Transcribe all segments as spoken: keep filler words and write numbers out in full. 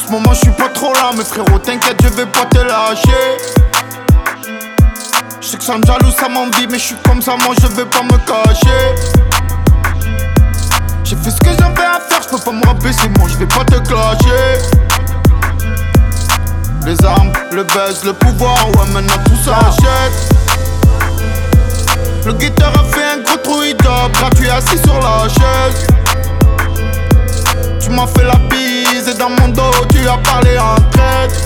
ce moment je suis pas trop là, mais frérot t'inquiète je vais pas te lâcher. Je sais que ça me jalouse, ça m'envie, mais je suis comme ça, moi je vais pas me cacher. J'ai fait ce que j'avais à faire, je peux pas me rabaisser, moi je vais pas te clasher. Les armes, le buzz, le pouvoir, ouais maintenant tout s'achète. Le guetteur a fait un gros trou hip-hop, gratuit assis sur la chaise. Tu m'as fait la bise et dans mon dos tu as parlé en traître.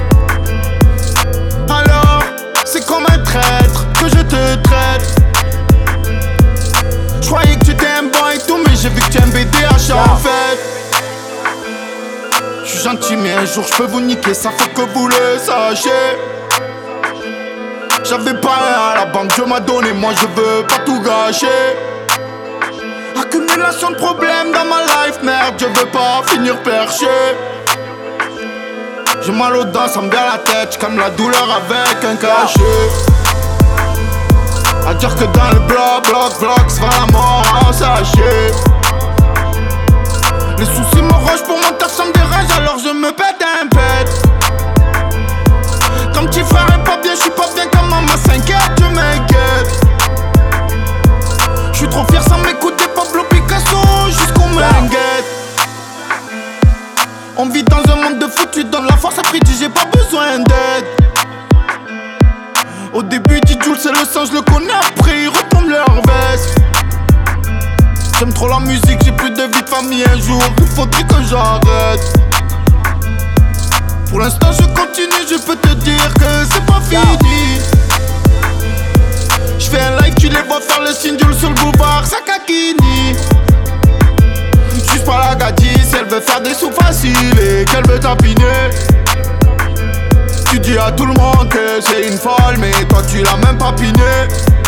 Alors, c'est comme un traître que je te traite. J'croyais que tu étais un bon et tout, mais j'ai vu que tu es un B D H en fait. J'suis gentil mais un jour j'peux vous niquer, ça faut que vous le sachiez. J'avais pas rien à la banque, Dieu m'a donné, moi je veux pas tout gâcher. Accumulation de problèmes dans ma life, merde, je veux pas finir perché. J'ai mal aux dents, ça me vient à la tête, j'calme la douleur avec un cachet. À dire que dans le bloc, bloc, bloc, c'est va la mort en sachet. Les soucis me rochent pour mon taf, ça me dérange, alors je me pète un pète. Comme petit frère est pas bien, j'suis pas bien, comme maman s'inquiète, je m'inquiète. J'suis trop fier sans m'écouter, Pablo Picasso jusqu'au Menguette. On vit dans un monde de fou, tu donnes la force, après dis j'ai pas besoin d'aide. Au début dit Jules c'est le sang, je le connais, après ils retombent leur veste. J'aime trop la musique, j'ai plus de vie de famille, un jour il faudrait que j'arrête. Pour l'instant je continue, je peux te dire que c'est pas fini. J'fais un live, tu les vois faire le signe Jules sur le boulevard, ça caquini. J'suis pas la gadisse, elle veut faire des sous faciles et qu'elle veut tapiner. Tu dis à tout le monde que c'est une folle, mais toi tu l'as même pas piné.